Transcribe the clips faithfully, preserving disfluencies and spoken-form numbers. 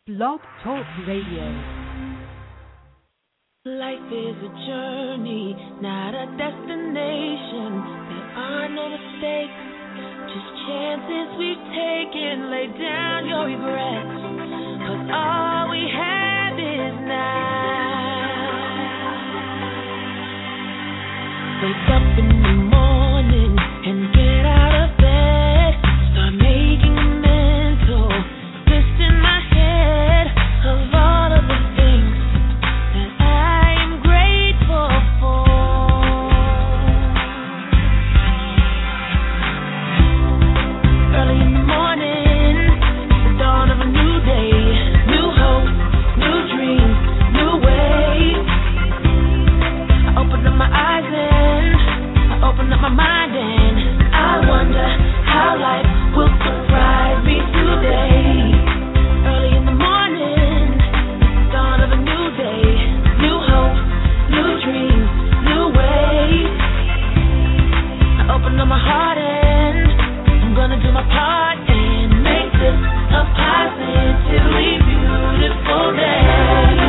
Blog Talk Radio. Life is a journey, not a destination. There are no mistakes, just chances we've taken. Lay down your regrets, 'cause all we have is now. Wake up in the morning and get out of bed. Start making a mental list in my head of all of the things that I am grateful for. Early in the morning, the dawn of a new day, new hope, new dreams, new ways. I open up my eyes and I open up my mind and I wonder how life will surprise me today. Early in the morning, the dawn of a new day, new hope, new dreams, new ways. I open up my heart and I'm gonna do my part and make this a positively beautiful day.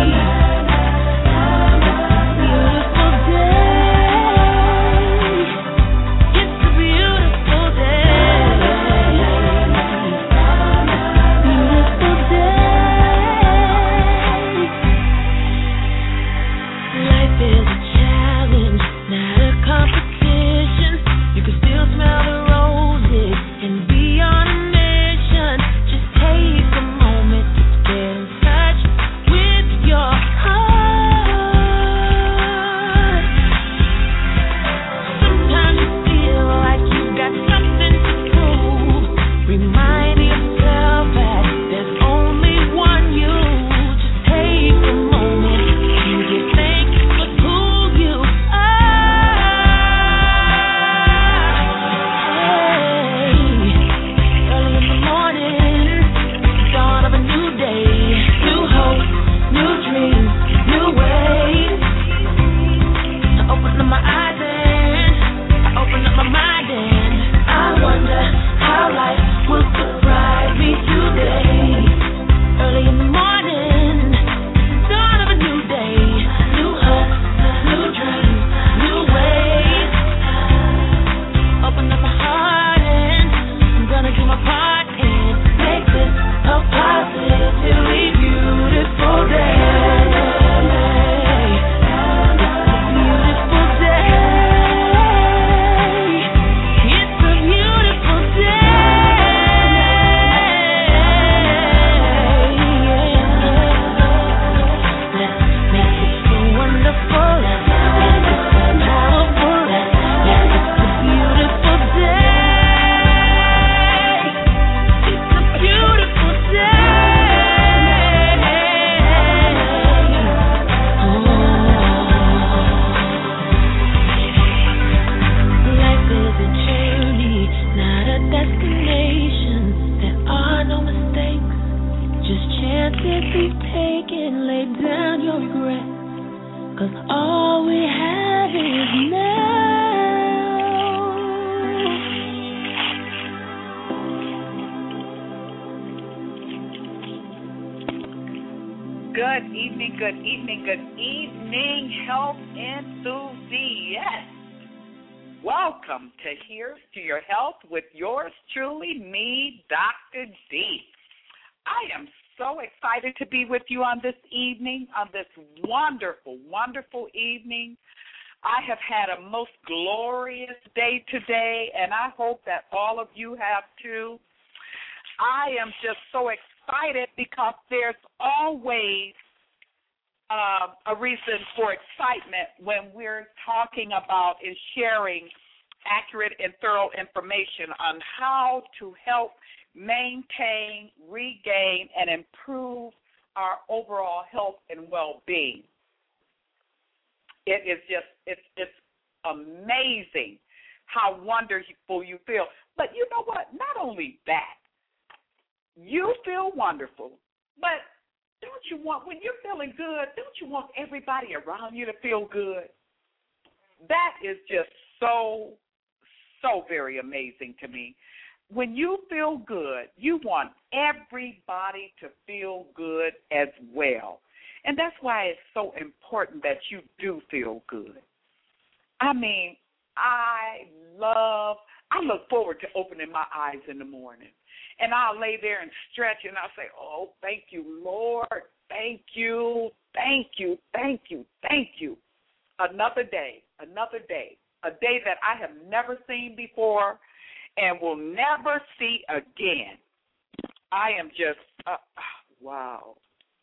To be with you on this evening, on this wonderful, wonderful evening. I have had a most glorious day today, and I hope that all of you have too. I am just so excited because there's always uh, a reason for excitement when we're talking about and sharing accurate and thorough information on how to help maintain, regain, and improve our overall health and well-being. It is just, it's, it's amazing how wonderful you feel. But you know what? Not only that, you feel wonderful, but don't you want, when you're feeling good, don't you want everybody around you to feel good? That is just so, so very amazing to me. when you feel good, you want everybody to feel good as well. And that's why it's so important that you do feel good. I mean, I love, I look forward to opening my eyes in the morning. And I'll lay there and stretch, and I'll say, oh, thank you, Lord. Thank you, thank you, thank you, thank you. Another day, another day, a day that I have never seen before and will never see again. I am just, uh, wow.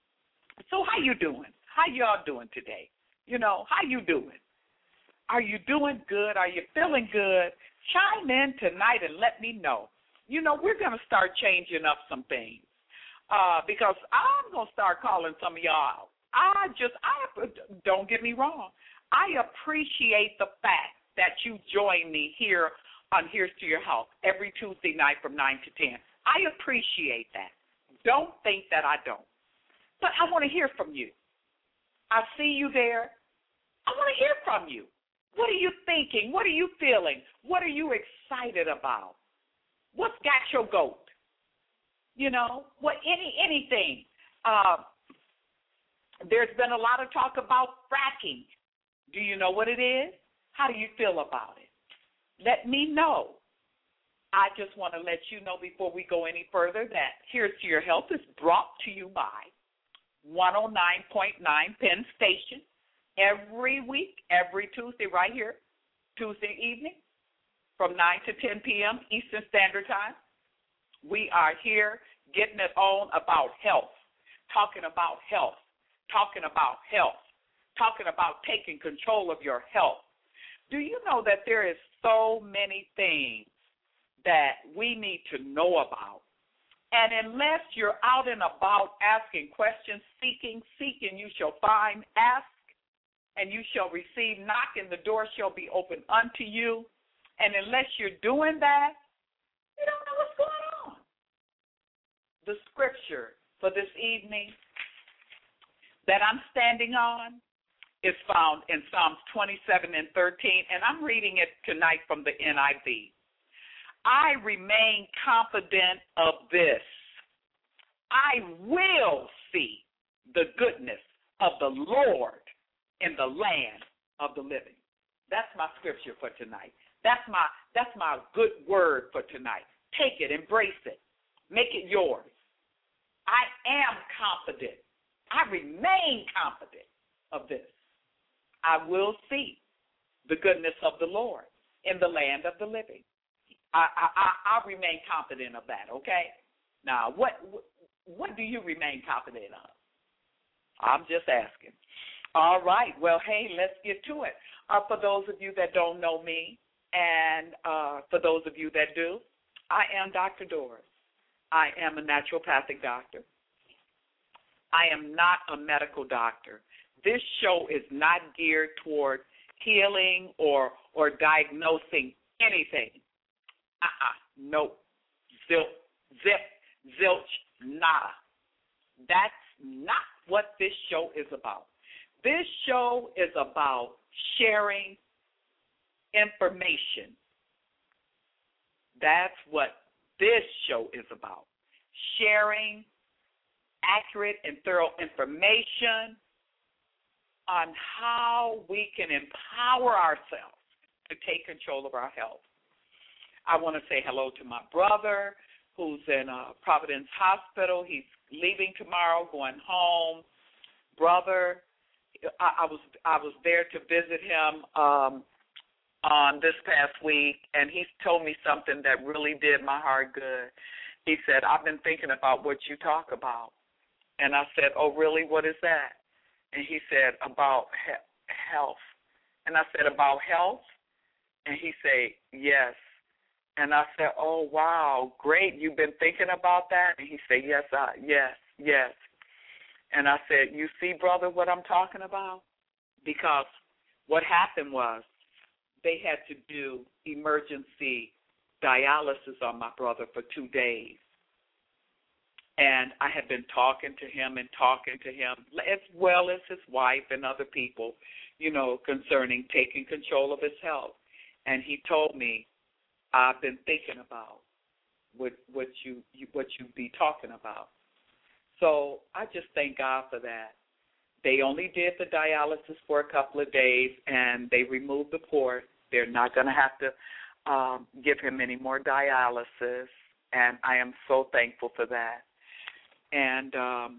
So how you doing? How y'all doing today? You know, how you doing? Are you doing good? Are you feeling good? Chime in tonight and let me know. You know, we're going to start changing up some things uh, because I'm going to start calling some of y'all out. I just, I don't get me wrong. I appreciate the fact that you join me here on Here's to Your Health every Tuesday night from nine to ten. I appreciate that. Don't think that I don't. But I want to hear from you. I see you there. I want to hear from you. What are you thinking? What are you feeling? What are you excited about? What's got your goat? You know, what any anything. Uh, there's been a lot of talk about fracking. Do you know what it is? How do you feel about it? Let me know. I just want to let you know before we go any further that Here's to Your Health is brought to you by one oh nine point nine Penn Station every week, every Tuesday right here, Tuesday evening from nine to ten p.m. Eastern Standard Time. We are here getting it on about health, talking about health, talking about health, talking about taking control of your health. Do you know that there is so many things that we need to know about? And unless you're out and about asking questions, seeking, seeking, you shall find, ask, and you shall receive, knock, and the door shall be open unto you. And unless you're doing that, you don't know what's going on. The scripture for this evening that I'm standing on is found in Psalms twenty-seven and thirteen, and I'm reading it tonight from the N I V. I remain confident of this. I will see the goodness of the Lord in the land of the living. That's my scripture for tonight. That's my that's my good word for tonight. Take it, embrace it, make it yours. I am confident. I remain confident of this. I will see the goodness of the Lord in the land of the living. I, I, I remain confident of that, okay? Now, what what do you remain confident of? I'm just asking. All right. Well, hey, let's get to it. Uh, for those of you that don't know me, and uh, for those of you that do, I am Doctor Doris. I am a naturopathic doctor. I am not a medical doctor. This show is not geared toward healing or or diagnosing anything. Uh-uh. Nope. Zip, zip, zilch, nada. That's not what this show is about. This show is about sharing information. That's what this show is about. Sharing accurate and thorough information on how we can empower ourselves to take control of our health. I want to say hello to my brother who's in uh, Providence Hospital. He's leaving tomorrow, going home. Brother, I, I was I was there to visit him um, on this past week, and he told me something that really did my heart good. He said, I've been thinking about what you talk about. And I said, oh, really? What is that? And he said, about he- health. And I said, about health? And he said, yes. And I said, oh, wow, great. You've been thinking about that? And he said, yes, I, yes, yes. And I said, you see, brother, what I'm talking about? Because what happened was they had to do emergency dialysis on my brother for two days. And I had been talking to him and talking to him, as well as his wife and other people, you know, concerning taking control of his health. And he told me, I've been thinking about what what you, you what you be talking about. So I just thank God for that. They only did the dialysis for a couple of days, and they removed the port. They're not going to have to um, give him any more dialysis, and I am so thankful for that. And, um,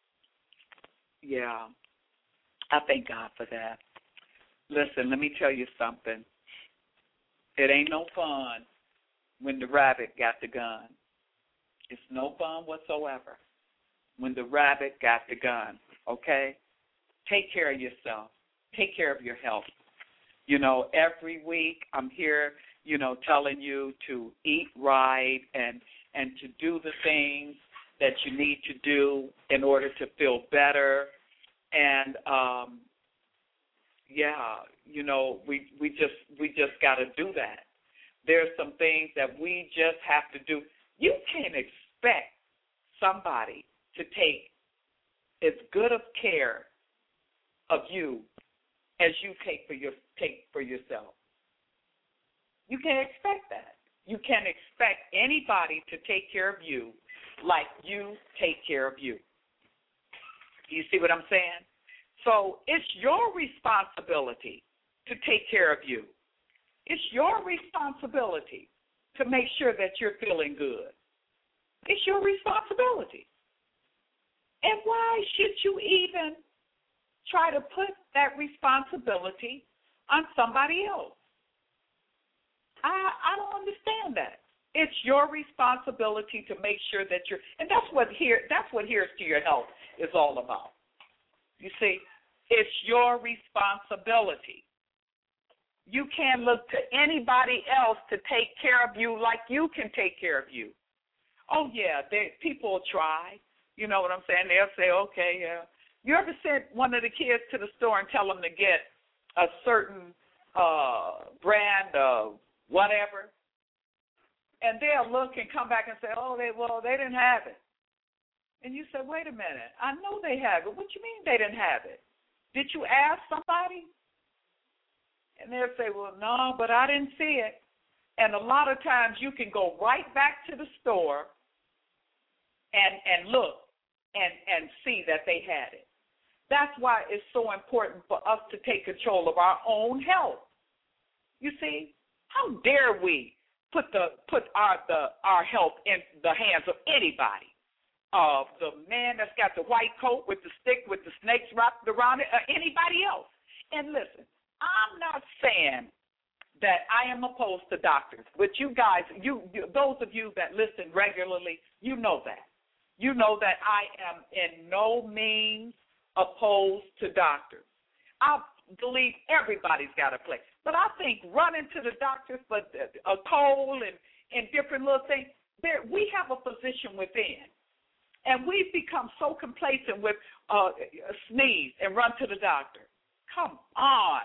yeah, I thank God for that. Listen, let me tell you something. It ain't no fun when the rabbit got the gun. It's no fun whatsoever when the rabbit got the gun, okay? Take care of yourself. Take care of your health. You know, every week I'm here, you know, telling you to eat right and and to do the things that you need to do in order to feel better. And um, yeah, you know, we we just we just got to do that. There's some things that we just have to do. You can't expect somebody to take as good of care of you as you take for your take for yourself. You can't expect that. You can't expect anybody to take care of you like you take care of you. You see what I'm saying? So it's your responsibility to take care of you. It's your responsibility to make sure that you're feeling good. It's your responsibility. And why should you even try to put that responsibility on somebody else? I I don't understand that. It's your responsibility to make sure that you're, and that's what here that's what Here's to Your Health is all about. You see, it's your responsibility. You can't look to anybody else to take care of you like you can take care of you. Oh, yeah, they, people will try. You know what I'm saying? They'll say, okay, yeah. You ever sent one of the kids to the store and tell them to get a certain uh, brand of whatever? And they'll look and come back and say, oh, they well, they didn't have it. And you say, wait a minute, I know they have it. What you mean they didn't have it? Did you ask somebody? And they'll say, well, no, but I didn't see it. And a lot of times you can go right back to the store and and look and, and see that they had it. That's why it's so important for us to take control of our own health. You see, how dare we put the put our the our health in the hands of anybody? Uh, the man that's got the white coat with the stick with the snakes wrapped around it, or anybody else. And listen, I'm not saying that I am opposed to doctors, but you guys, you, you those of you that listen regularly, you know that. You know that I am in no means opposed to doctors. I believe everybody's got a place. But I think running to the doctors for a cold and, and different little things, there, we have a physician within. And we've become so complacent with uh, a sneeze and run to the doctor. Come on.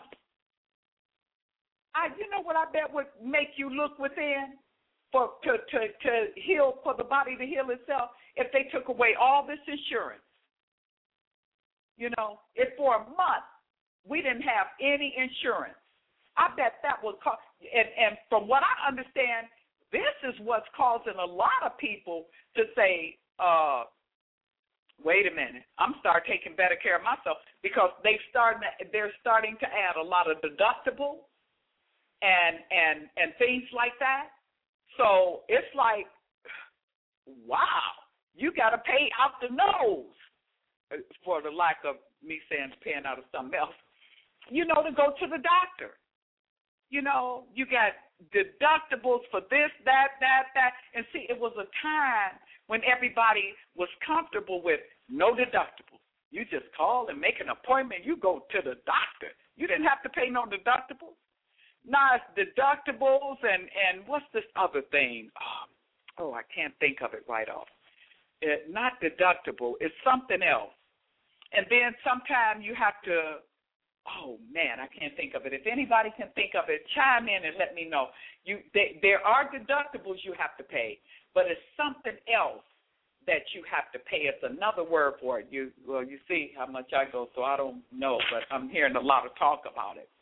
I, you know what I bet would make you look within for to, to, to heal, for the body to heal itself, if they took away all this insurance. You know, if for a month we didn't have any insurance, I bet that would cause, and, and from what I understand, this is what's causing a lot of people to say, uh, wait a minute, I'm starting taking better care of myself, because they starting, they're starting to add a lot of deductibles and and and things like that. So it's like, wow, you got to pay out the nose, for the lack of me saying paying out of something else, you know, to go to the doctor. You know, you got deductibles for this, that, that, that. And see, it was a time when everybody was comfortable with no deductibles. You just call and make an appointment. You go to the doctor. You didn't have to pay no deductibles. Now it's deductibles and, and what's this other thing? Oh, oh, I can't think of it right off. It, not deductible. It's something else. And then sometimes you have to, oh, man, I can't think of it. If anybody can think of it, chime in and let me know. You, they, there are deductibles you have to pay, but it's something else that you have to pay. It's another word for it. You, well, you see how much I go, so I don't know, but I'm hearing a lot of talk about it.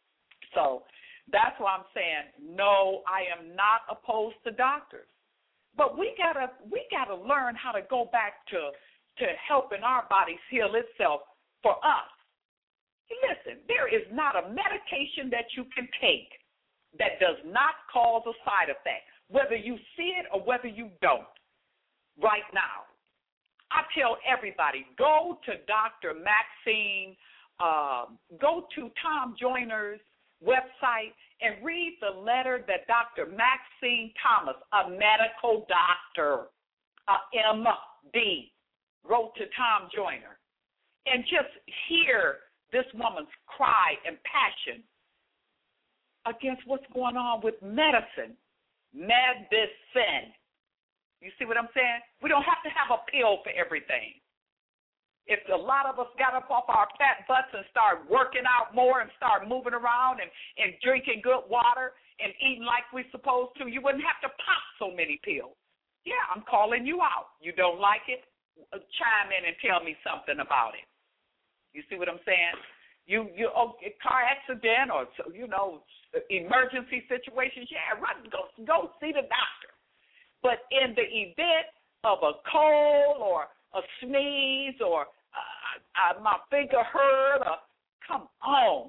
So that's why I'm saying, no, I am not opposed to doctors. But we gotta we gotta learn how to go back to to helping our bodies heal itself for us. Listen, there is not a medication that you can take that does not cause a side effect, whether you see it or whether you don't. Right now, I tell everybody, go to Doctor Maxine, uh, go to Tom Joyner's website and read the letter that Doctor Maxine Thomas, a medical doctor, a M D, wrote to Tom Joyner, and just hear this woman's cry and passion against what's going on with medicine. Medicine. You see what I'm saying? We don't have to have a pill for everything. If a lot of us got up off our fat butts and started working out more and start moving around and, and drinking good water and eating like we're supposed to, you wouldn't have to pop so many pills. Yeah, I'm calling you out. You don't like it? Chime in and tell me something about it. You see what I'm saying? You, you, oh, a car accident or, you know, emergency situations, yeah, run, go, go see the doctor. But in the event of a cold or a sneeze or uh, uh, my finger hurt, or, come on.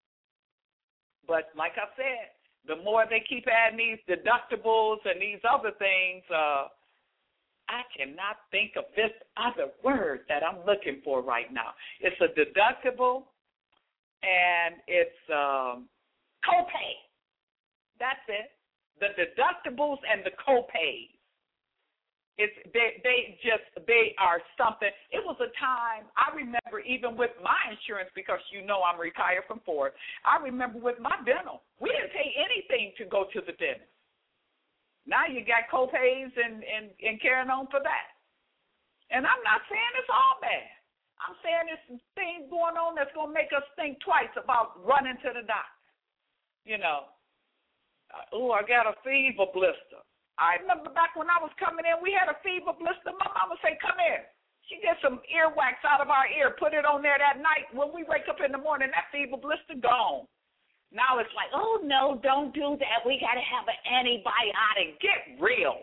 But like I said, the more they keep adding these deductibles and these other things, uh, I cannot think of this other word that I'm looking for right now. It's a deductible and it's um, copay. That's it. The deductibles and the copays. It's they they just they are something. It was a time I remember even with my insurance, because you know I'm retired from Ford. I remember with my dental, we didn't pay anything to go to the dentist. Now you got copays and, and, and carrying on for that. And I'm not saying it's all bad. I'm saying there's some things going on that's going to make us think twice about running to the doctor. You know, uh, oh, I got a fever blister. I remember back when I was coming in, we had a fever blister. My mama say, come here. She gets some earwax out of our ear, put it on there that night. When we wake up in the morning, that fever blister gone. Now it's like, oh, no, don't do that. We got to have an antibiotic. Get real.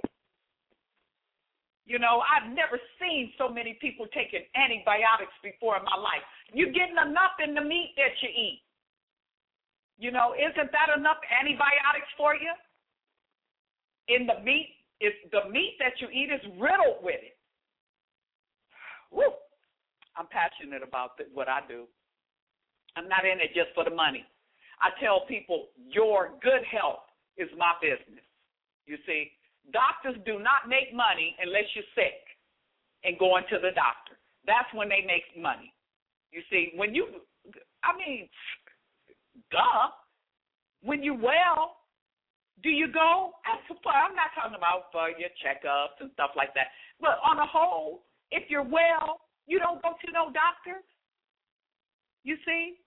You know, I've never seen so many people taking antibiotics before in my life. You're getting enough in the meat that you eat. You know, isn't that enough antibiotics for you? In the meat, it's the meat that you eat is riddled with it. Woo. I'm passionate about what I do. I'm not in it just for the money. I tell people your good health is my business. You see, doctors do not make money unless you're sick and going to the doctor. That's when they make money. You see, when you, I mean, duh, when you're well, do you go? I'm not talking about for your checkups and stuff like that. But on the whole, if you're well, you don't go to no doctor. You see?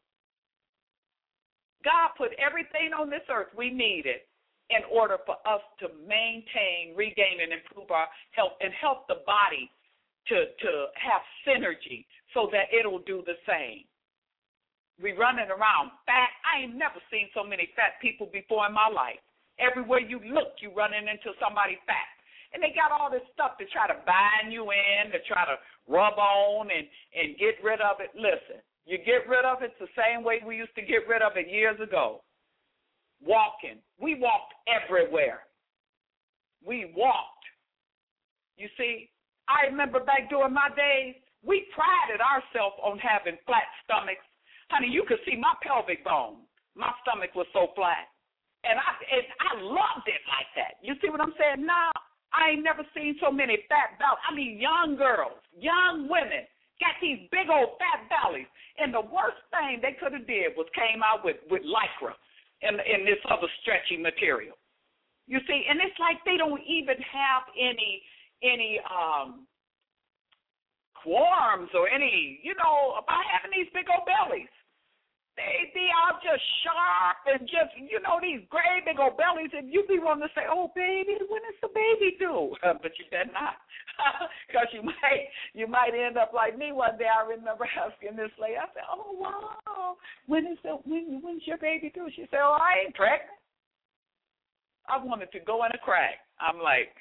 God put everything on this earth we needed in order for us to maintain, regain, and improve our health and help the body to, to have synergy so that it'll do the same. We running around fat. I ain't never seen so many fat people before in my life. Everywhere you look, you running into somebody fat. And they got all this stuff to try to bind you in, to try to rub on and, and get rid of it. Listen. You get rid of it the same way we used to get rid of it years ago. Walking. We walked everywhere. We walked. You see, I remember back during my days, we prided ourselves on having flat stomachs. Honey, you could see my pelvic bone. My stomach was so flat. And I, and I loved it like that. You see what I'm saying? Now, I ain't never seen so many fat bellies. I mean, young girls, young women, got these big old fat bellies. And the worst thing they could have did was came out with, with Lycra and, and this other stretchy material. You see, and it's like they don't even have any any um, qualms or any, you know, about having these big old bellies. They be out just sharp and just, you know, these great big old bellies. And you be wanting to say, oh, baby, when is the baby due? Uh, but you better not, because you might you might end up like me one day. I remember asking this lady, I said, oh, wow, when is the, when, when's your baby due? She said, oh, I ain't pregnant. I wanted to go in a crack. I'm like,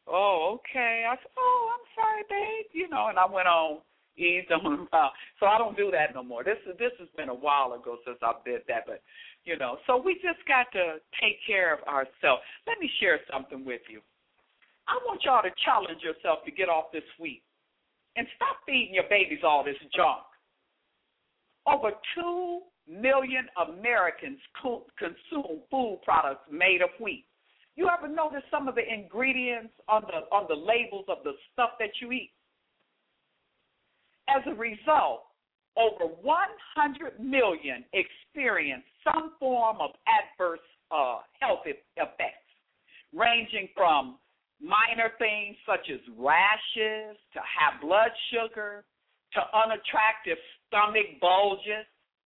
Oh, okay. I said, oh, I'm sorry, babe. You know, and I went on, eased on him out. So I don't do that no more. This is this has been a while ago since I did that, but you know, so we just got to take care of ourselves. Let me share something with you. I want y'all to challenge yourself to get off this wheat and stop feeding your babies all this junk. Over two million Americans co- consume food products made of wheat. You ever notice some of the ingredients on the on the labels of the stuff that you eat? As a result, over one hundred million experience some form of adverse uh, health effects, ranging from minor things such as rashes, to high blood sugar, to unattractive stomach bulges.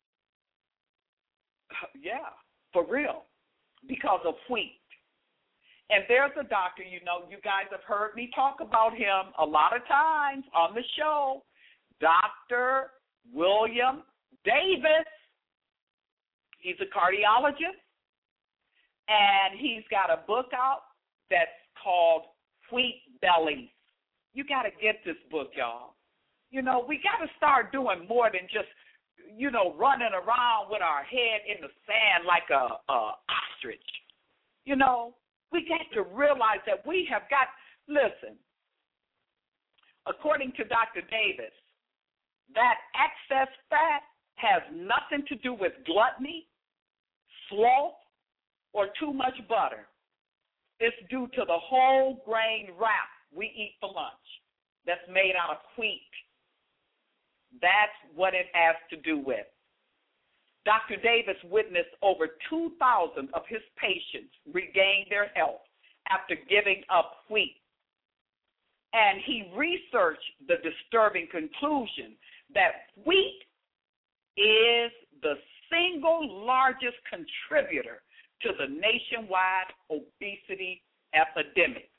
Yeah, for real, because of wheat. And there's a doctor, you know, you guys have heard me talk about him a lot of times on the show, Doctor William Davis. He's a cardiologist, and he's got a book out that's called Wheat Bellies. You got to get this book, y'all. You know, we got to start doing more than just, you know, running around with our head in the sand like a, a ostrich. You know, we got to realize that we have got, listen, according to Doctor Davis, that excess fat has nothing to do with gluttony, sloth, or too much butter. It's due to the whole grain wrap we eat for lunch that's made out of wheat. That's what it has to do with. Doctor Davis witnessed over two thousand of his patients regain their health after giving up wheat. And he researched the disturbing conclusion that wheat is the single largest contributor to the nationwide obesity epidemic.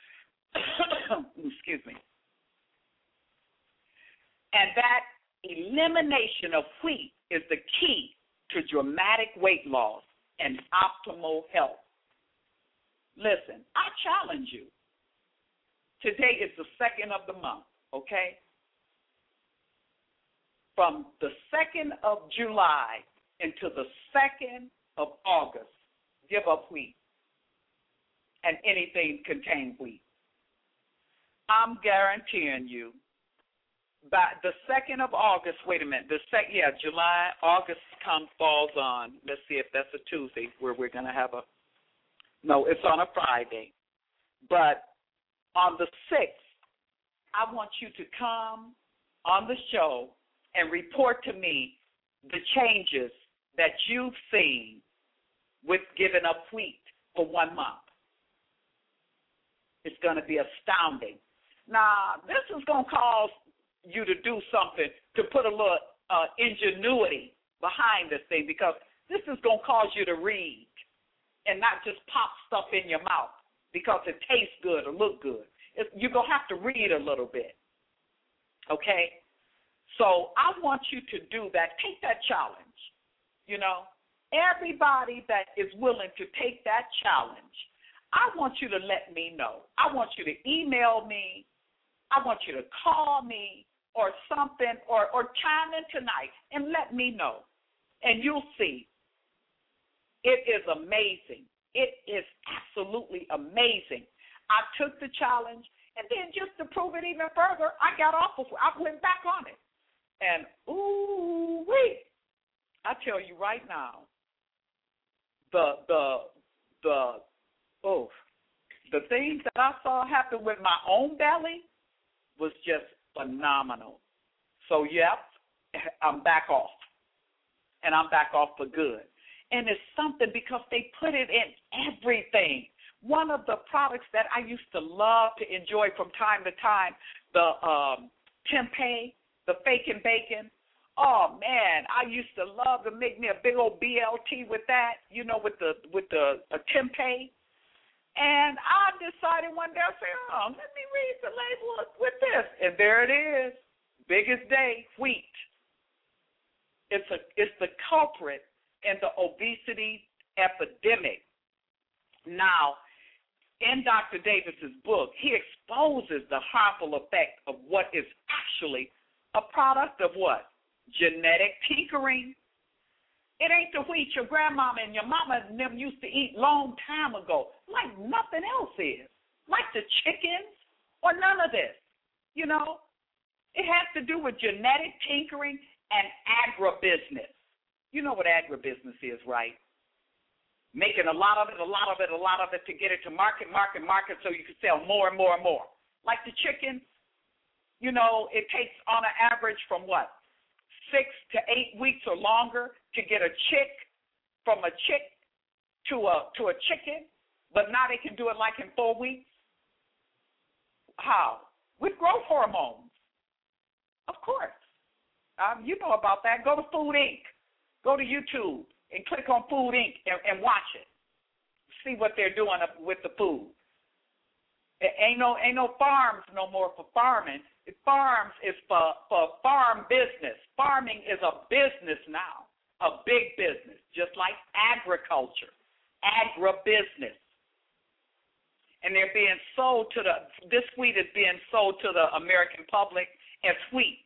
Excuse me. And that elimination of wheat is the key to dramatic weight loss and optimal health. Listen, I challenge you. Today is the second of the month, okay? From the second of July into the second of August, give up wheat and anything containing wheat. I'm guaranteeing you, by the second of August, wait a minute, the sec, yeah, July, August comes, falls on, let's see if that's a Tuesday where we're going to have a, no, it's on a Friday. But on the sixth, I want you to come on the show and report to me the changes that you've seen with giving up wheat for one month. It's going to be astounding. Now, this is going to cause you to do something, to put a little uh, ingenuity behind this thing, because this is going to cause you to read and not just pop stuff in your mouth because it tastes good or look good. It, you're going to have to read a little bit, okay? So I want you to do that. Take that challenge, you know. Everybody that is willing to take that challenge, I want you to let me know. I want you to email me. I want you to call me or something, or, or chime in tonight and let me know. And you'll see. It is amazing. It is absolutely amazing. I took the challenge, and then just to prove it even further, I got off of it. I went back on it. And, ooh, wait. I tell you right now, the, the, the, oh, the things that I saw happen with my own belly was just phenomenal. So, yep, I'm back off. And I'm back off for good. And it's something because they put it in everything. One of the products that I used to love to enjoy from time to time, the um, tempeh, the fake and bacon. Oh man, I used to love to make me a big old B L T with that, you know, with the with the a tempeh. And I decided one day, I said, oh, let me read the label with this. And there it is, biggest day, wheat. It's a it's the culprit in the obesity epidemic. Now, in Doctor Davis's book, he exposes the harmful effect of what is actually a product of what? Genetic tinkering. It ain't the wheat your grandmama and your mama and them used to eat long time ago, like nothing else is, like the chickens or none of this, you know. It has to do with genetic tinkering and agribusiness. You know what agribusiness is, right? Making a lot of it, a lot of it, a lot of it to get it to market, market, market so you can sell more and more and more. Like the chickens, you know, it takes on an average from what? Six to eight weeks or longer to get a chick from a chick to a to a chicken, but now they can do it like in four weeks. How? With growth hormones. Of course. Um, you know about that. Go to Food Incorporated. Go to YouTube and click on Food Incorporated and, and watch it. See what they're doing with the food. It ain't no ain't no farms no more for farming. It farms is for, for farm business. Farming is a business now, a big business, just like agriculture, agribusiness. And they're being sold to the, this wheat is being sold to the American public as wheat.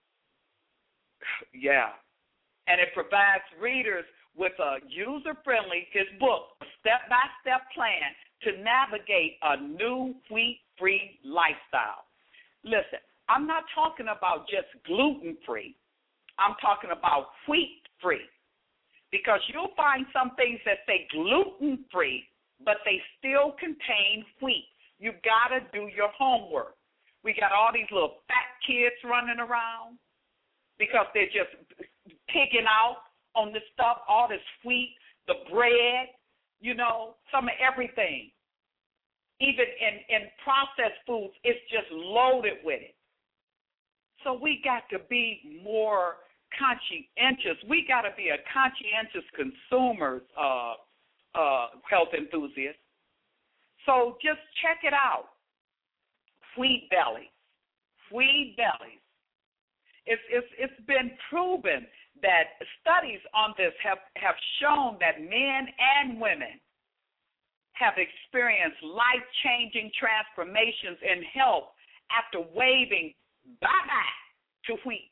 Yeah. And it provides readers with a user-friendly, his book, a step-by-step plan to navigate a new wheat-free lifestyle. Listen, I'm not talking about just gluten-free. I'm talking about wheat-free. Because you'll find some things that say gluten-free, but they still contain wheat. You've got to do your homework. We got all these little fat kids running around because they're just pigging out on this stuff, all this wheat, the bread, you know, some of everything. Even in, in processed foods, it's just loaded with it. So we got to be more conscientious. We got to be a conscientious consumers, uh, uh, health enthusiasts. So just check it out. Wheat bellies. Wheat bellies. It's, it's, it's been proven that studies on this have, have shown that men and women have experienced life-changing transformations in health after waving bye-bye to wheat.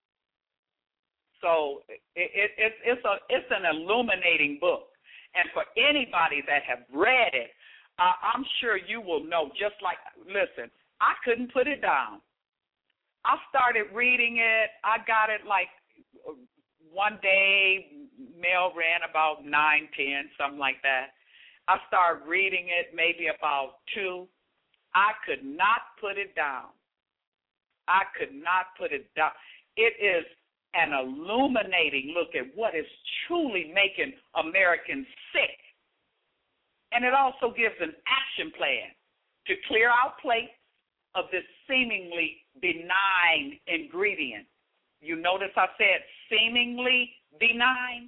So it, it, it, it's, a, it's an illuminating book. And for anybody that have read it, uh, I'm sure you will know, just like, listen, I couldn't put it down. I started reading it. I got it like one day, mail ran about nine, ten, something like that. I started reading it maybe about two. I could not put it down. I could not put it down. It is an illuminating look at what is truly making Americans sick. And it also gives an action plan to clear out plates of this seemingly benign ingredient. You notice I said seemingly benign?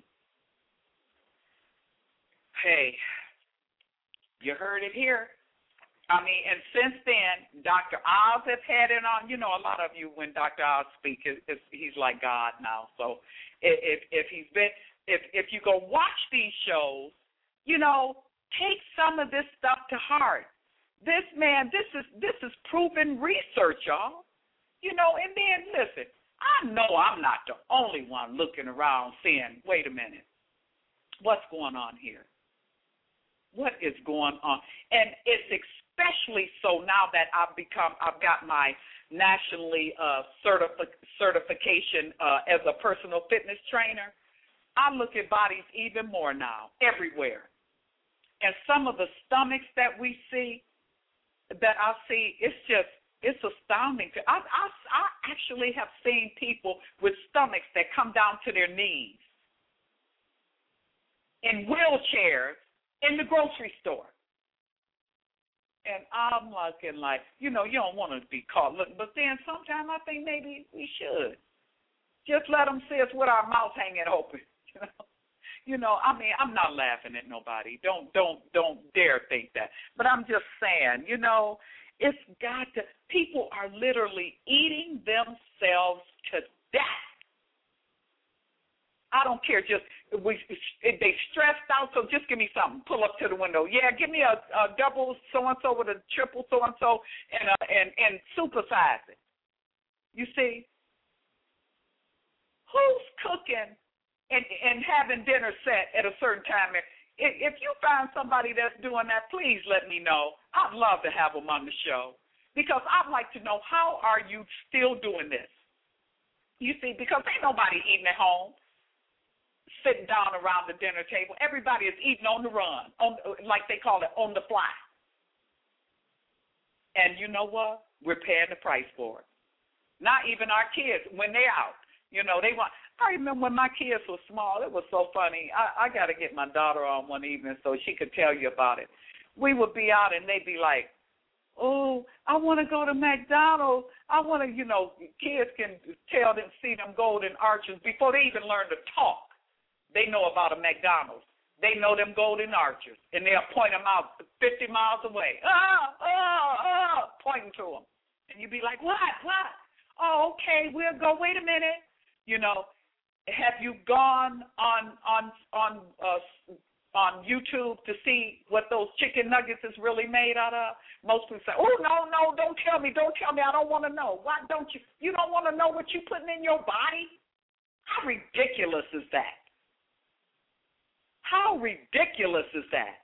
Hey, you heard it here. I mean, and since then, Doctor Oz has had it on. You know, a lot of you, when Doctor Oz speaks, it's, it's, he's like God now. So if if he's been, if if you go watch these shows, you know, take some of this stuff to heart. This man, this is this is proven research, y'all. You know, and then listen, I know I'm not the only one looking around saying, wait a minute, what's going on here? What is going on? And it's especially so now that I've become, I've got my nationally uh, certifi- certification uh, as a personal fitness trainer. I look at bodies even more now, everywhere. And some of the stomachs that we see, that I see, it's just, it's astounding. I, I, I actually have seen people with stomachs that come down to their knees in wheelchairs in the grocery store. And I'm looking like, you know, you don't want to be caught. But then sometimes I think maybe we should. Just let them see us with our mouth hanging open. You know, you know. I mean, I'm not laughing at nobody. Don't, don't, don't dare think that. But I'm just saying, you know, it's got to. People are literally eating themselves to death. I don't care. Just we they stressed out, so just give me something. Pull up to the window. Yeah, give me a, a double so-and-so with a triple so-and-so and, a, and, and supersize it. You see? Who's cooking and, and having dinner set at a certain time? If you find somebody that's doing that, please let me know. I'd love to have them on the show because I'd like to know, how are you still doing this? You see, because ain't nobody eating at home, sitting down around the dinner table. Everybody is eating on the run, on like they call it, on the fly. And you know what? We're paying the price for it. Not even our kids, when they're out. You know, they want. I remember when my kids were small, it was so funny. I, I got to get my daughter on one evening so she could tell you about it. We would be out and they'd be like, oh, I want to go to McDonald's. I want to, you know, kids can tell them, see them golden arches before they even learn to talk. They know about a McDonald's. They know them golden arches, and they'll point them out fifty miles away. Ah, ah, ah, pointing to them. And you'd be like, what, what? Oh, okay, we'll go. Wait a minute. You know, have you gone on on on uh, on YouTube to see what those chicken nuggets is really made out of? Most people say, oh, no, no, don't tell me, don't tell me. I don't want to know. Why don't you? You don't want to know what you're putting in your body? How ridiculous is that? How ridiculous is that?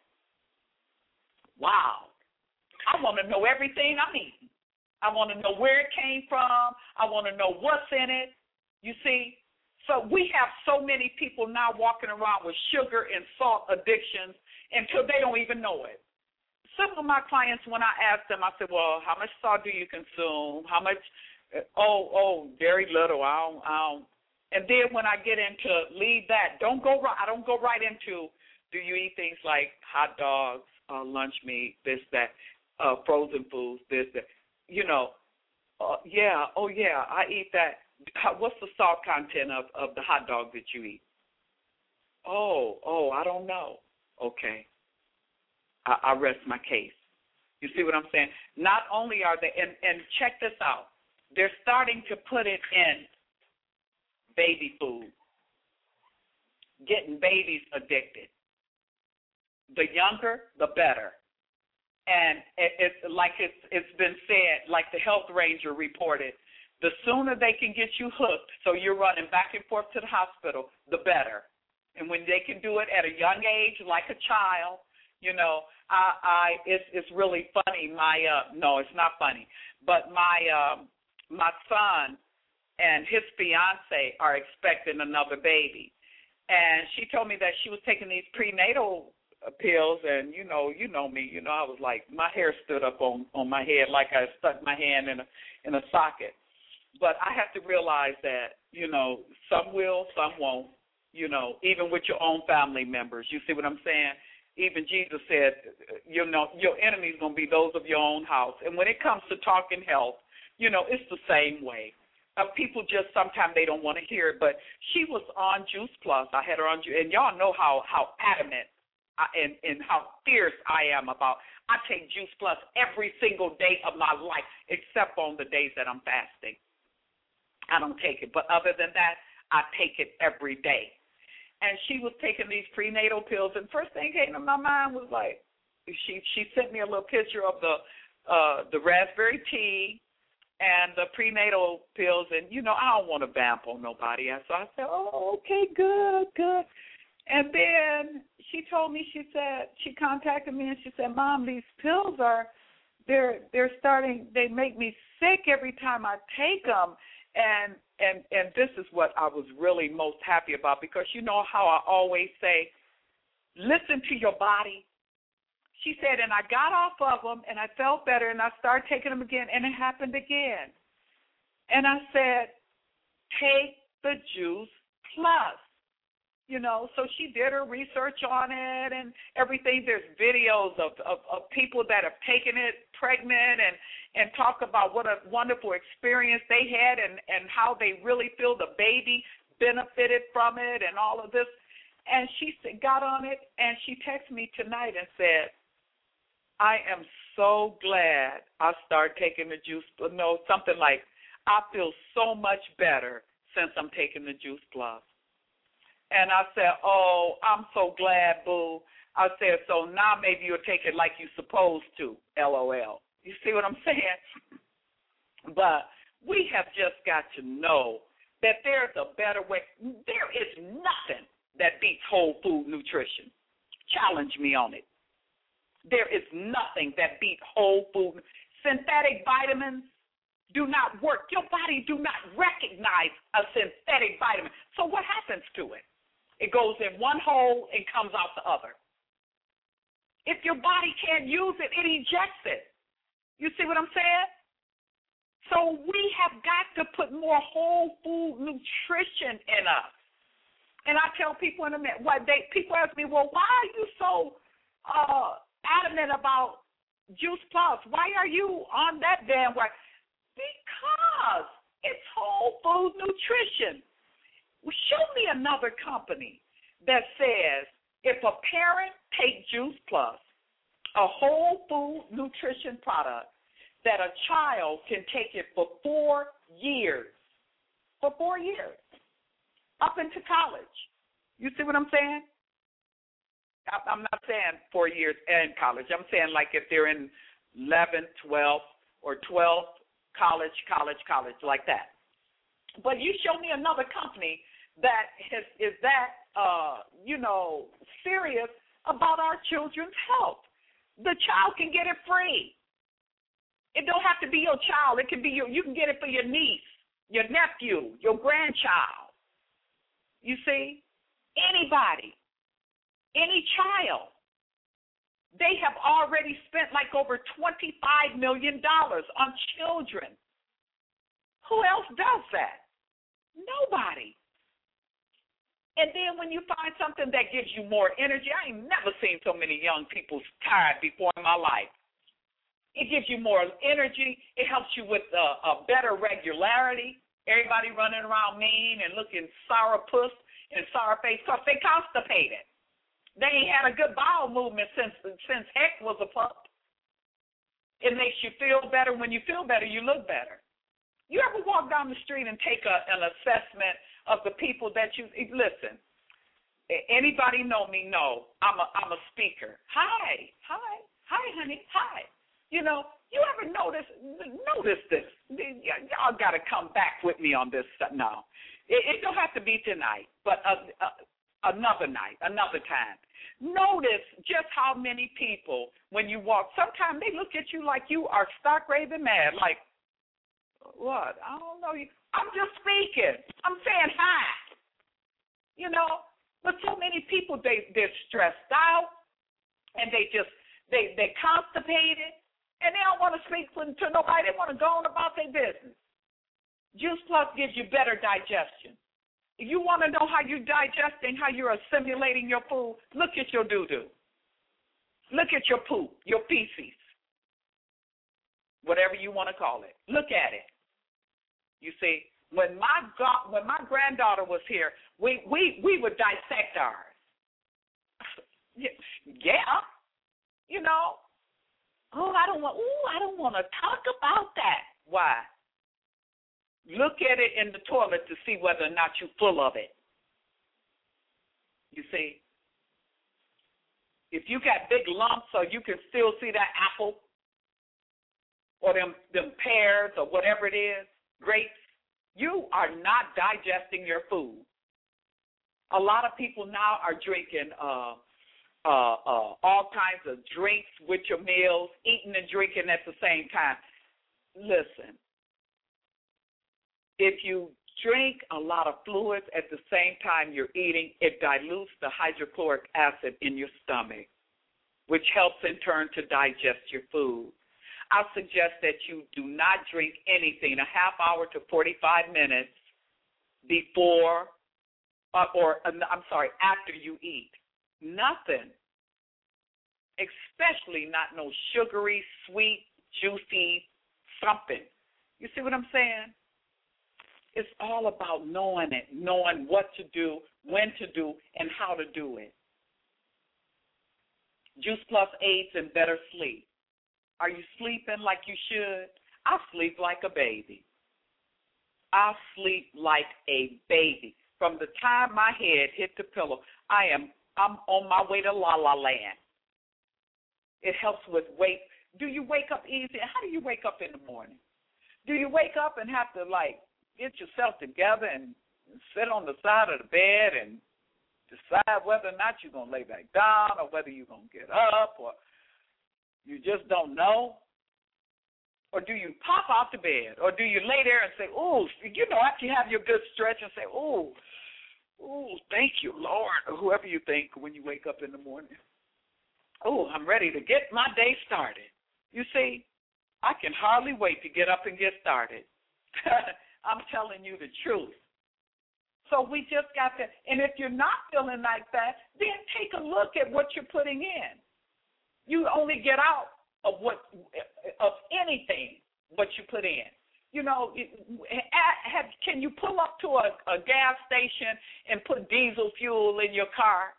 Wow. I want to know everything I'm eating. I want to know where it came from. I want to know what's in it. You see? So we have so many people now walking around with sugar and salt addictions until they don't even know it. Some of my clients, when I ask them, I said, well, how much salt do you consume? How much? Oh, oh, very little. I don't, I don't. And then when I get into leave that, don't go right. I don't go right into, do you eat things like hot dogs, uh, lunch meat, this, that, uh, frozen foods, this, that. You know, uh, yeah, oh, yeah, I eat that. How, what's the salt content of, of the hot dog that you eat? Oh, oh, I don't know. Okay. I, I rest my case. You see what I'm saying? Not only are they, and, and check this out, they're starting to put it in baby food, getting babies addicted. The younger, the better. And it, it's like it's it's been said, like the health ranger reported, the sooner they can get you hooked, so you're running back and forth to the hospital, the better. And when they can do it at a young age, like a child, you know, I, I it's it's really funny. My uh, no, it's not funny, but my um, my son and his fiance are expecting another baby. And she told me that she was taking these prenatal pills, and, you know, you know me, you know, I was like, my hair stood up on, on my head like I stuck my hand in a, in a socket. But I have to realize that, you know, some will, some won't, you know, even with your own family members. You see what I'm saying? Even Jesus said, you know, your enemy's going to be those of your own house. And when it comes to talking health, you know, it's the same way. Uh, people just sometimes they don't want to hear it. But she was on Juice Plus. I had her on Juice. And y'all know how, how adamant I, and, and how fierce I am about, I take Juice Plus every single day of my life, except on the days that I'm fasting. I don't take it. But other than that, I take it every day. And she was taking these prenatal pills, and first thing came to my mind was like, she she sent me a little picture of the uh, the raspberry tea and the prenatal pills, and, you know, I don't want to vamp on nobody. And so I said, oh, okay, good, good. And then she told me, she said, she contacted me, and she said, Mom, these pills are, they're they're starting, they make me sick every time I take them. And and and this is what I was really most happy about, because you know how I always say, listen to your body. She said, and I got off of them, and I felt better, and I started taking them again, and it happened again. And I said, take the Juice Plus. You know, so she did her research on it and everything. There's videos of, of, of people that have taken it pregnant and, and talk about what a wonderful experience they had and, and how they really feel the baby benefited from it and all of this. And she got on it, and she texted me tonight and said, I am so glad I started taking the Juice Plus. No, something like, I feel so much better since I'm taking the Juice Plus. And I said, oh, I'm so glad, boo. I said, so now maybe you'll take it like you're supposed to, LOL. You see what I'm saying? But we have just got to know that there's a better way. There is nothing that beats whole food nutrition. Challenge me on it. There is nothing that beats whole food. Synthetic vitamins do not work. Your body do not recognize a synthetic vitamin. So what happens to it? It goes in one hole and comes out the other. If your body can't use it, it ejects it. You see what I'm saying? So we have got to put more whole food nutrition in us. And I tell people in a minute, what they people ask me, well, why are you so uh, adamant about Juice Plus? Why are you on that damn way? Because it's whole food nutrition. Well, show me another company that says if a parent takes Juice Plus, a whole food nutrition product, that a child can take it for four years, for four years, up into college. You see what I'm saying? I'm not saying four years in college. I'm saying like if they're in eleventh, twelfth, or twelfth, college, college, college, like that. But you show me another company that is, is that, uh, you know, serious about our children's health. The child can get it free. It don't have to be your child. It can be your, you can get it for your niece, your nephew, your grandchild. You see? Anybody, any child. They have already spent like over twenty-five million dollars on children. Who else does that? Nobody. And then when you find something that gives you more energy, I ain't never seen so many young people tired before in my life. It gives you more energy. It helps you with a, a better regularity. Everybody running around mean and looking sourpuss and sour face because they constipated. They ain't had a good bowel movement since since heck was a pup. It makes you feel better. When you feel better, you look better. You ever walk down the street and take a, an assessment of the people that you listen? Anybody know me? No, I'm a I'm a speaker. Hi, hi, hi, honey, hi. You know, you ever notice notice this? Y- y'all got to come back with me on this now. It, it don't have to be tonight, but uh, uh, another night, another time. Notice just how many people, when you walk, sometimes they look at you like you are stark raving mad. Like, what? I don't know. You. I'm just speaking. I'm saying hi. You know, but so many people, they, they're stressed out, and they just, they, they constipated. And they don't want to speak to nobody. They want to go on about their business. Juice Plus gives you better digestion. If you want to know how you're digesting, how you're assimilating your food, look at your doo-doo. Look at your poop, your feces, whatever you want to call it. Look at it. You see, when my go- when my granddaughter was here, we, we, we would dissect ours. Yeah, you know. Oh, I don't want. Ooh, I don't want to talk about that. Why? Look at it in the toilet to see whether or not you're full of it. You see, if you got big lumps, or you can still see that apple, or them them pears, or whatever it is, grapes, you are not digesting your food. A lot of people now are drinking. Uh, Uh, uh, all kinds of drinks with your meals, eating and drinking at the same time. Listen, if you drink a lot of fluids at the same time you're eating, it dilutes the hydrochloric acid in your stomach, which helps in turn to digest your food. I suggest that you do not drink anything a half hour to forty-five minutes before, uh, or uh, I'm sorry, after you eat. Nothing, especially not no sugary, sweet, juicy something. You see what I'm saying? It's all about knowing it, knowing what to do, when to do, and how to do it. Juice Plus aids in better sleep. Are you sleeping like you should? I sleep like a baby. I sleep like a baby. from the time my head hit the pillow, I am I'm on my way to La La Land. It helps with weight. Do you wake up easy? How do you wake up in the morning? Do you wake up and have to, like, get yourself together and sit on the side of the bed and decide whether or not you're going to lay back down or whether you're going to get up or you just don't know? Or do you pop out the bed? Or do you lay there and say, ooh, you know, after you have your good stretch and say, ooh, ooh, thank you, Lord, or whoever you think when you wake up in the morning. Oh, I'm ready to get my day started. You see, I can hardly wait to get up and get started. I'm telling you the truth. So we just got to, and if you're not feeling like that, then take a look at what you're putting in. You only get out of what of anything what you put in. You know, have, can you pull up to a, a gas station and put diesel fuel in your car?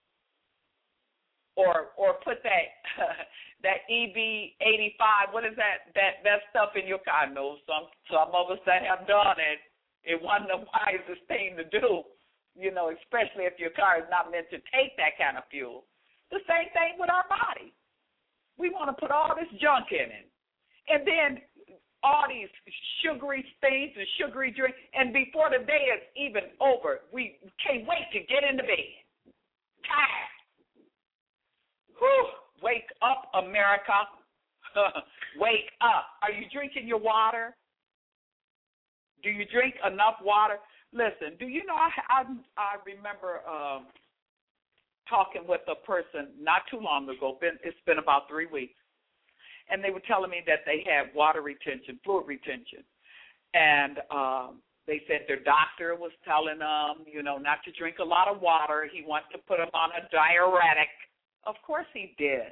Or or put that that E V eighty-five, what is that, that that stuff in your car? I know some, some of us that have done it. It wasn't the wisest thing to do, you know, especially if your car is not meant to take that kind of fuel. The same thing with our body. We want to put all this junk in it. And then all these sugary things and sugary drinks, and before the day is even over, we can't wait to get in the bed. Tired. Whew. Wake up, America. Wake up. Are you drinking your water? Do you drink enough water? Listen, do you know, I, I, I remember um, talking with a person not too long ago. Been, it's been about three weeks. And they were telling me that they had water retention, fluid retention. And um, they said their doctor was telling them, you know, not to drink a lot of water. He wants to put them on a diuretic. Of course he did.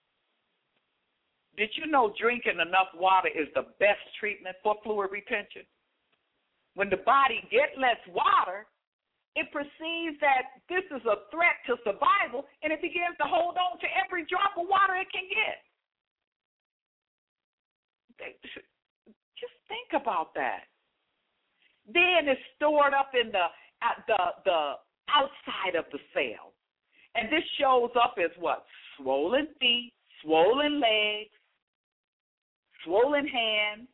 Did you know drinking enough water is the best treatment for fluid retention? When the body gets less water, it perceives that this is a threat to survival, and it begins to hold on to every drop of water it can get. Just think about that. Then it's stored up in the the the outside of the cell. And this shows up as what? Swollen feet, swollen legs, swollen hands.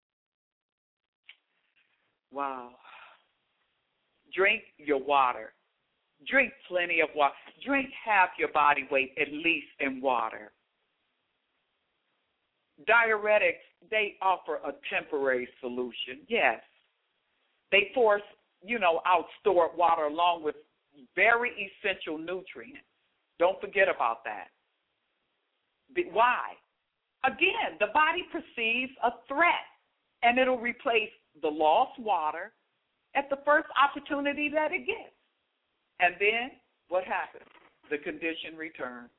Wow. Drink your water. Drink plenty of water. Drink half your body weight at least in water. Diuretics, they offer a temporary solution, yes. They force, you know, out stored water along with very essential nutrients. Don't forget about that. Why? Again, the body perceives a threat, and it'll replace the lost water at the first opportunity that it gets. And then what happens? The condition returns.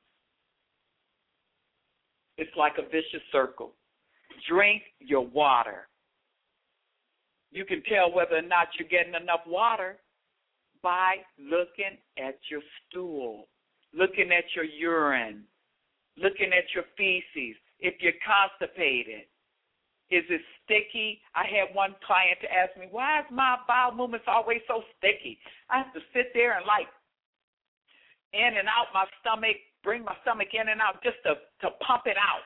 It's like a vicious circle. Drink your water. You can tell whether or not you're getting enough water by looking at your stool, looking at your urine, looking at your feces. If you're constipated, is it sticky? I had one client to ask me, why is my bowel movements always so sticky? I have to sit there and like in and out my stomach, bring my stomach in and out just to, to pump it out.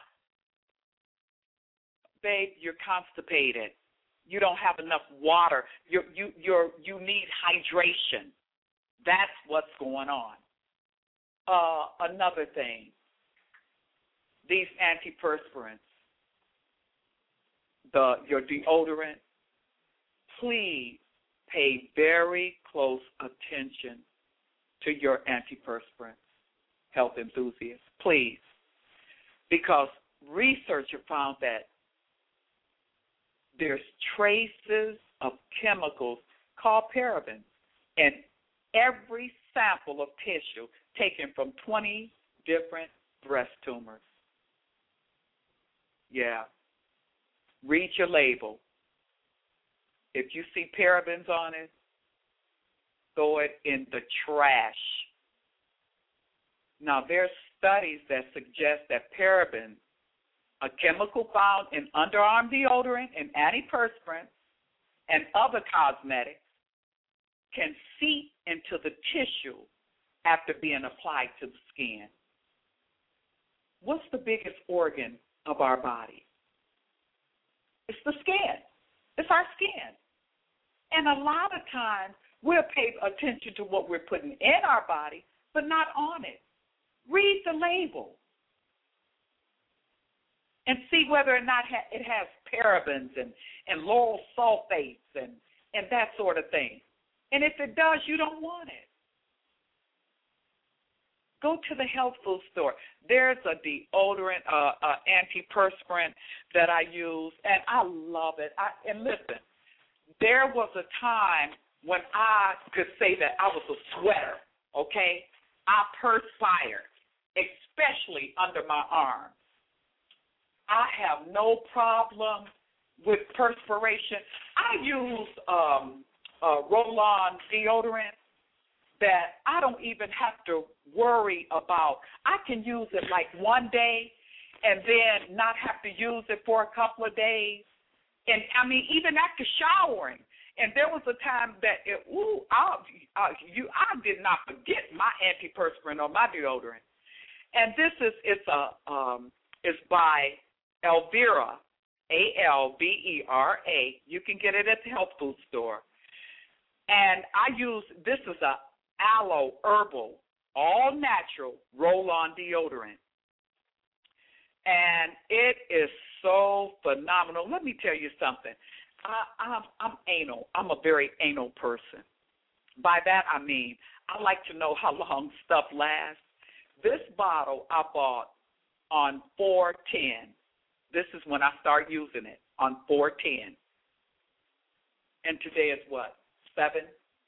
Babe, you're constipated. You don't have enough water. You're, you you're, you need hydration. That's what's going on. Uh, another thing, these antiperspirants, the your deodorant, please pay very close attention to your antiperspirants, health enthusiasts, please. Because research have found that there's traces of chemicals called parabens in every sample of tissue taken from twenty different breast tumors. Yeah. Read your label. If you see parabens on it, throw it in the trash. Now, there's studies that suggest that parabens, a chemical found in underarm deodorant and antiperspirants and other cosmetics, can seep into the tissue after being applied to the skin. What's the biggest organ of our body? It's the skin. It's our skin. And a lot of times we'll pay attention to what we're putting in our body, but not on it. Read the label and see whether or not it has parabens and, and lauryl sulfates and, and that sort of thing. And if it does, you don't want it. Go to the health food store. There's a deodorant, uh, uh, antiperspirant that I use, and I love it. I, and listen, there was a time when I could say that I was a sweater, okay? I perspired, especially under my arms. I have no problem with perspiration. I use um, uh, roll-on deodorant that I don't even have to worry about. I can use it like one day and then not have to use it for a couple of days. And, I mean, even after showering. And there was a time that, it, ooh, I, uh, you, I did not forget my antiperspirant or my deodorant. And this is, it's, a, um, it's by Elvira, A L V E R A. You can get it at the health food store. And I use, this is a aloe herbal, all natural roll-on deodorant. And it is so phenomenal. Let me tell you something. I, I'm, I'm anal. I'm a very anal person. By that I mean I like to know how long stuff lasts. This bottle I bought on four ten. This is when I start using it, on four ten. And today is what, seven?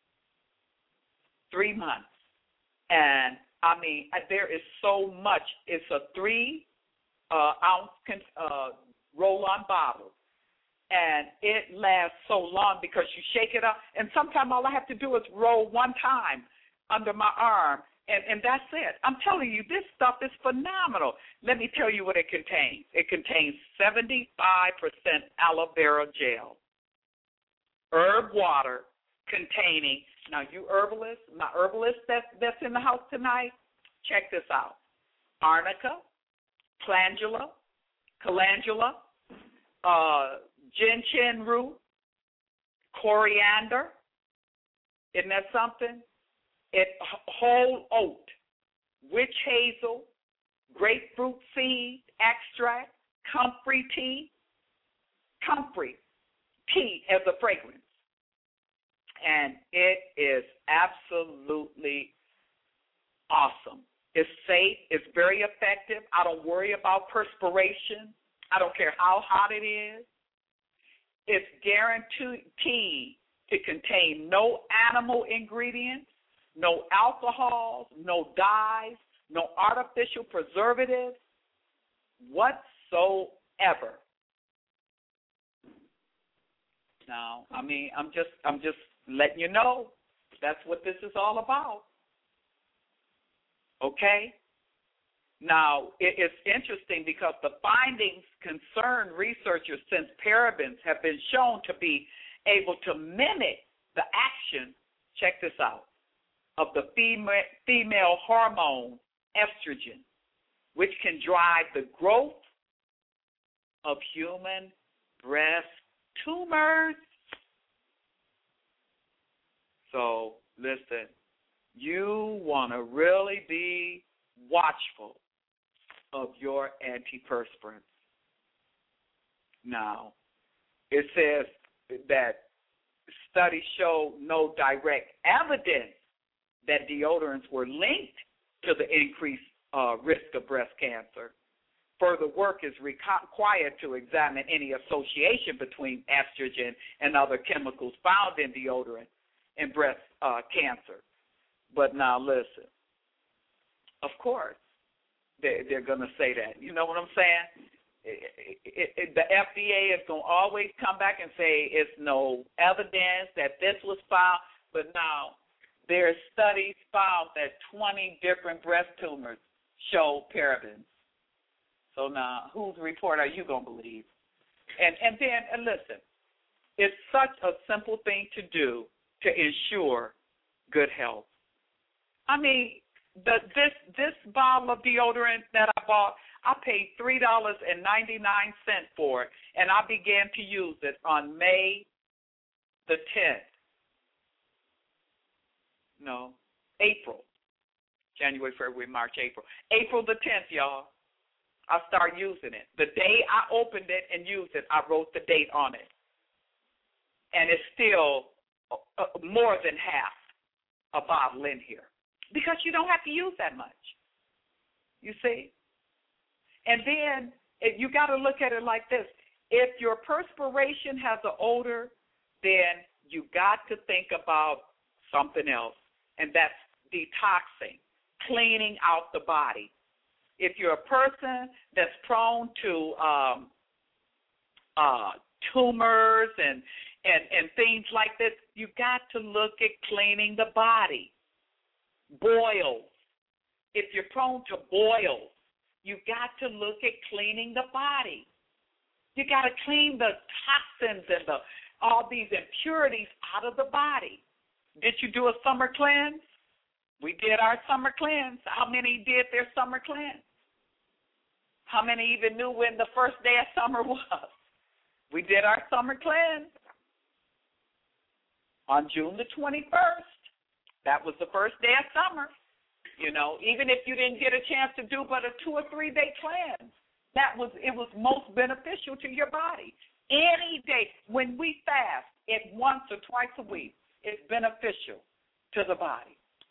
Three months. And, I mean, there is so much. It's a three uh, ounce uh, roll-on bottle. And it lasts so long because you shake it up. And sometimes all I have to do is roll one time under my arm, and, and that's it. I'm telling you, this stuff is phenomenal. Let me tell you what it contains. It contains seventy-five percent aloe vera gel, herb water containing, now you herbalists, my herbalist that, that's in the house tonight, check this out. Arnica, calendula, calendula, uh, gentian root, coriander, isn't that something? It whole oat, witch hazel, grapefruit seed extract, comfrey tea, comfrey tea as a fragrance. And it is absolutely awesome. It's safe. It's very effective. I don't worry about perspiration. I don't care how hot it is. It's guaranteed to contain no animal ingredients, no alcohols, no dyes, no artificial preservatives whatsoever. Now, I mean, I'm just, I'm just letting you know that's what this is all about. Okay? Now, it is interesting because the findings concern researchers since parabens have been shown to be able to mimic the action, check this out, of the female, female hormone estrogen, which can drive the growth of human breast tumors. So, listen, you want to really be watchful of your antiperspirants. Now, it says that studies show no direct evidence that deodorants were linked to the increased uh, risk of breast cancer. Further work is required to examine any association between estrogen and other chemicals found in deodorant and breast uh, cancer. But now listen, of course, they, they're going to say that. You know what I'm saying? It, it, it, the F D A is going to always come back and say it's no evidence that this was found. But now there's studies found that twenty different breast tumors show parabens. So now whose report are you going to believe? And, and then, and listen, it's such a simple thing to do to ensure good health. I mean, the, this this bottle of deodorant that I bought, I paid three dollars and ninety-nine cents for it, and I began to use it on May the tenth. No, April. January, February, March, April. April the tenth, y'all. I started using it. The day I opened it and used it, I wrote the date on it. And it's still uh, more than half a bottle in here because you don't have to use that much. You see? And then you got to look at it like this. If your perspiration has an odor, then you got to think about something else, and that's detoxing, cleaning out the body. If you're a person that's prone to um, uh, tumors and, and, and things like this, you got to look at cleaning the body. Boils. If you're prone to boils, you got to look at cleaning the body. You got to clean the toxins and the all these impurities out of the body. Did you do a summer cleanse? We did our summer cleanse. How many did their summer cleanse? How many even knew when the first day of summer was? We did our summer cleanse on June the twenty-first. That was the first day of summer. You know, even if you didn't get a chance to do but a two or three day cleanse, that was it was most beneficial to your body. Any day when we fast, it once or twice a week, it's beneficial to the body.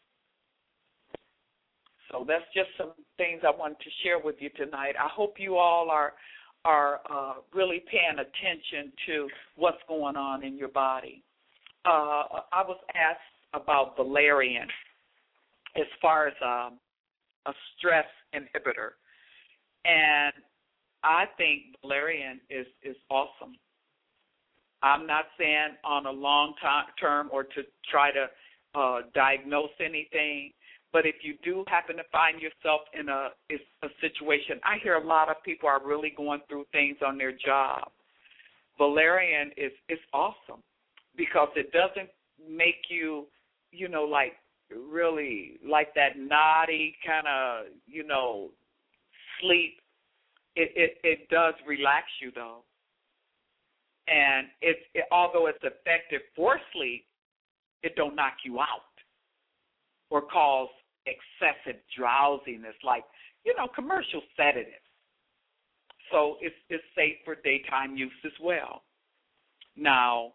So that's just some things I wanted to share with you tonight. I hope you all are are uh, really paying attention to what's going on in your body. Uh, I was asked about valerian as far as um, a stress inhibitor, and I think valerian is, is awesome. I'm not saying on a long term or to try to uh, diagnose anything, but if you do happen to find yourself in a, a situation, I hear a lot of people are really going through things on their job. Valerian is, is awesome because it doesn't make you, you know, like really like that naughty kind of, you know, sleep. It, it, it does relax you, though. And it, it, although it's effective for sleep, it don't knock you out or cause excessive drowsiness like, you know, commercial sedatives. So it's, it's safe for daytime use as well. Now,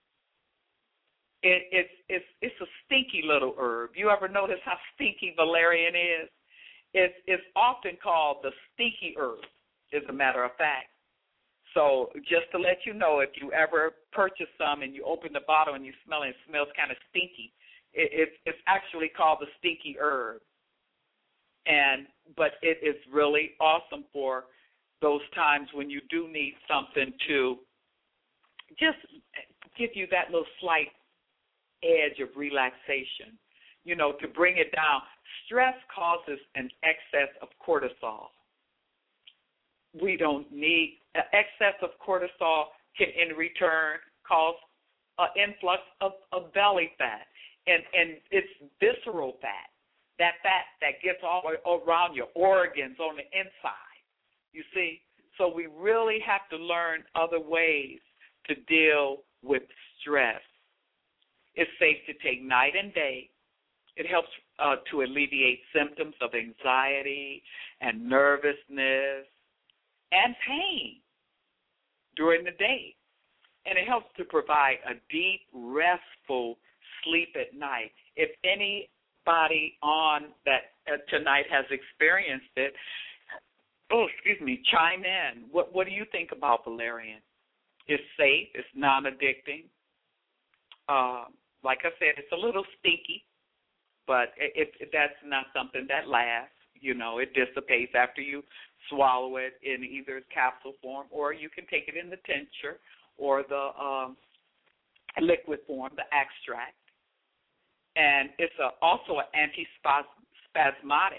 it, it's, it's, it's a stinky little herb. You ever notice how stinky valerian is? It's, it's often called the stinky herb, as a matter of fact. So just to let you know, if you ever purchase some and you open the bottle and you smell it, it smells kind of stinky, it, it's, it's actually called the stinky herb. And but it is really awesome for those times when you do need something to just give you that little slight edge of relaxation, you know, to bring it down. Stress causes an excess of cortisol. We don't need uh, excess of cortisol can in return cause an influx of, of belly fat, and and it's visceral fat, that fat that gets all around your organs on the inside. You see, so we really have to learn other ways to deal with stress. It's safe to take night and day. It helps uh, to alleviate symptoms of anxiety and nervousness and pain during the day. And it helps to provide a deep, restful sleep at night. If anybody on that uh, tonight has experienced it, oh, excuse me, chime in. What, what do you think about valerian? It's safe. It's non-addicting. Uh, like I said, it's a little stinky, but it, it, that's not something that lasts. You know, it dissipates after you swallow it in either capsule form, or you can take it in the tincture or the um, liquid form, the extract. And it's a, also an antispasmodic.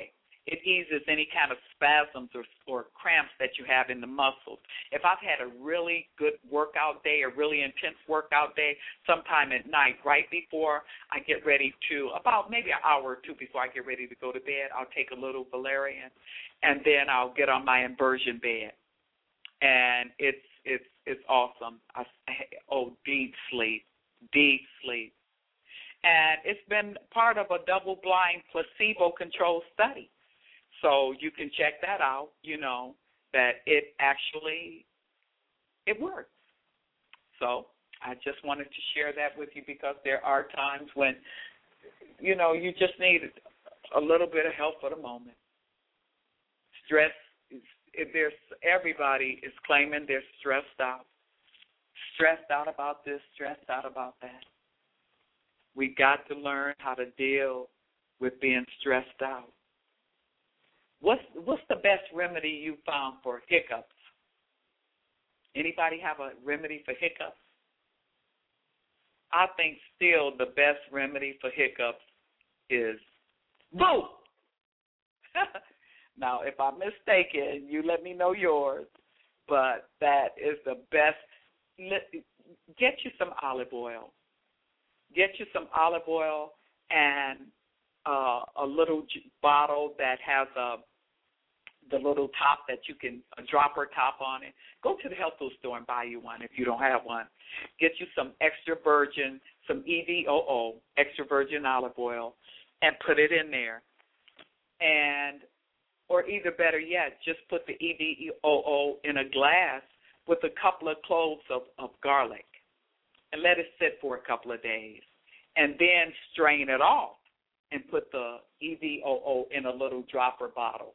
It eases any kind of spasms or, or cramps that you have in the muscles. If I've had a really good workout day, a really intense workout day, sometime at night, right before I get ready to, about maybe an hour or two before I get ready to go to bed, I'll take a little valerian, and then I'll get on my inversion bed. And it's it's it's awesome. I, oh, deep sleep, deep sleep. And it's been part of a double-blind, placebo-controlled study. So you can check that out, you know, that it actually, it works. So I just wanted to share that with you because there are times when, you know, you just need a little bit of help for the moment. Stress, if there's, everybody is claiming they're stressed out. Stressed out about this, stressed out about that. We got to learn how to deal with being stressed out. What's what's the best remedy you found for hiccups? Anybody have a remedy for hiccups? I think still the best remedy for hiccups is boo. Now, if I'm mistaken, you let me know yours. But that is the best. Get you some olive oil. Get you some olive oil and uh, a little j- bottle that has a the little top that you can, a dropper top on it. Go to the health food store and buy you one if you don't have one. Get you some extra virgin, some E V O O, extra virgin olive oil, and put it in there. And, or either better yet, just put the E V O O in a glass with a couple of cloves of, of garlic and let it sit for a couple of days. And then strain it off and put the E V O O in a little dropper bottle.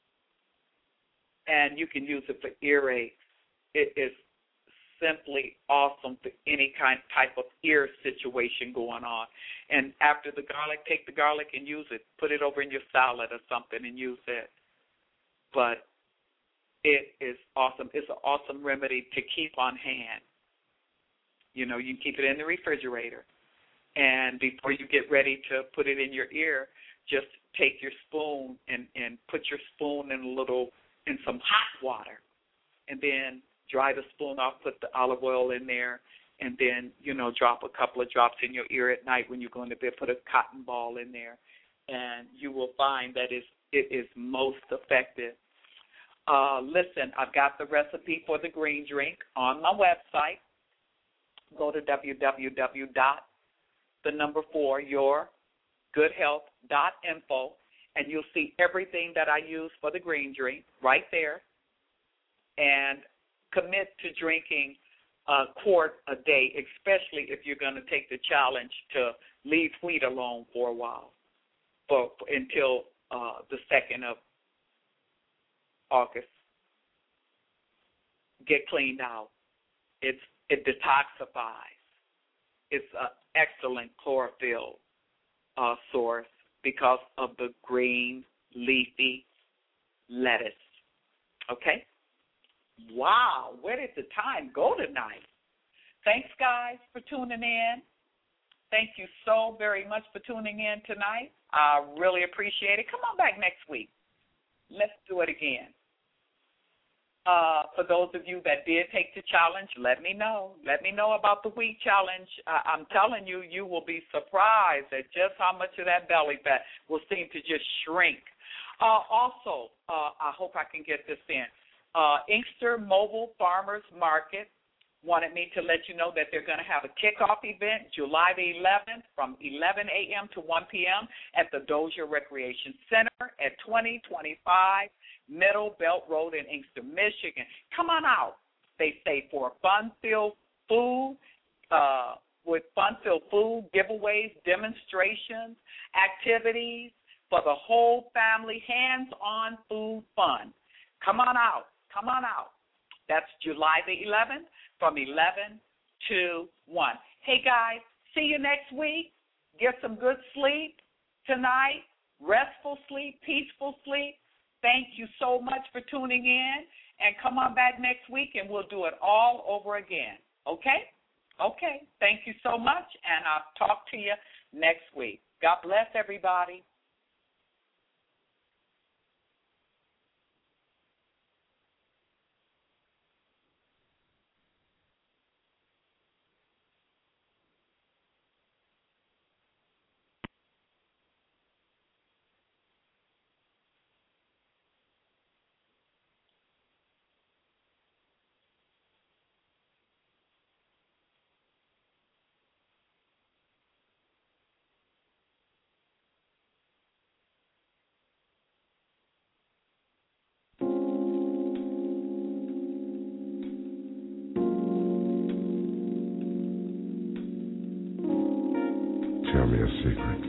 And you can use it for earaches. It is simply awesome for any kind type of ear situation going on. And after the garlic, take the garlic and use it. Put it over in your salad or something and use it. But it is awesome. It's an awesome remedy to keep on hand. You know, you keep it in the refrigerator. And before you get ready to put it in your ear, just take your spoon and, and put your spoon in a little, in some hot water. And then dry the spoon off, put the olive oil in there, and then, you know, drop a couple of drops in your ear at night when you're going to bed. Put a cotton ball in there. And you will find that it's, it is most effective. Uh, listen, I've got the recipe for the green drink on my website. Go to w w w dot the number four your good health dot info, and you'll see everything that I use for the green drink right there. And commit to drinking a quart a day, especially if you're going to take the challenge to leave wheat alone for a while, for, until uh, the second of August. Get cleaned out. It's it detoxifies. It's an excellent chlorophyll uh, source because of the green leafy lettuce. Okay? Wow, where did the time go tonight? Thanks, guys, for tuning in. Thank you so very much for tuning in tonight. I really appreciate it. Come on back next week. Let's do it again. Uh, for those of you that did take the challenge, let me know. Let me know about the wheat challenge. Uh, I'm telling you, you will be surprised at just how much of that belly fat will seem to just shrink. Uh, also, uh, I hope I can get this in. Uh, Inkster Mobile Farmers Market wanted me to let you know that they're going to have a kickoff event July the eleventh from eleven a.m. to one p.m. at the Dozier Recreation Center at twenty twenty-five Middle Belt Road in Inkster, Michigan. Come on out, they say, for fun-filled food, uh, with fun-filled food, giveaways, demonstrations, activities for the whole family, hands-on food fun. Come on out. Come on out. That's July the eleventh from eleven to one. Hey, guys, see you next week. Get some good sleep tonight, restful sleep, peaceful sleep. Thank you so much for tuning in, and come on back next week, and we'll do it all over again, okay? Okay, thank you so much, and I'll talk to you next week. God bless everybody. Tell me a secret.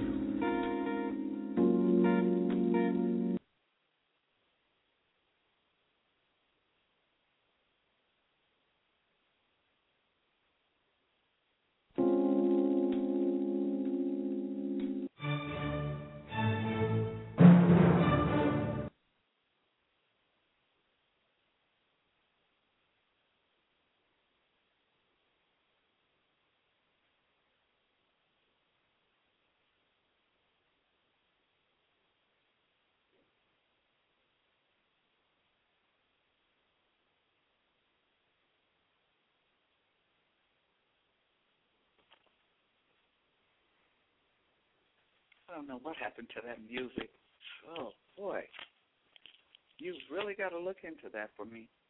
I don't know what happened to that music. Oh, boy. You've really got to look into that for me.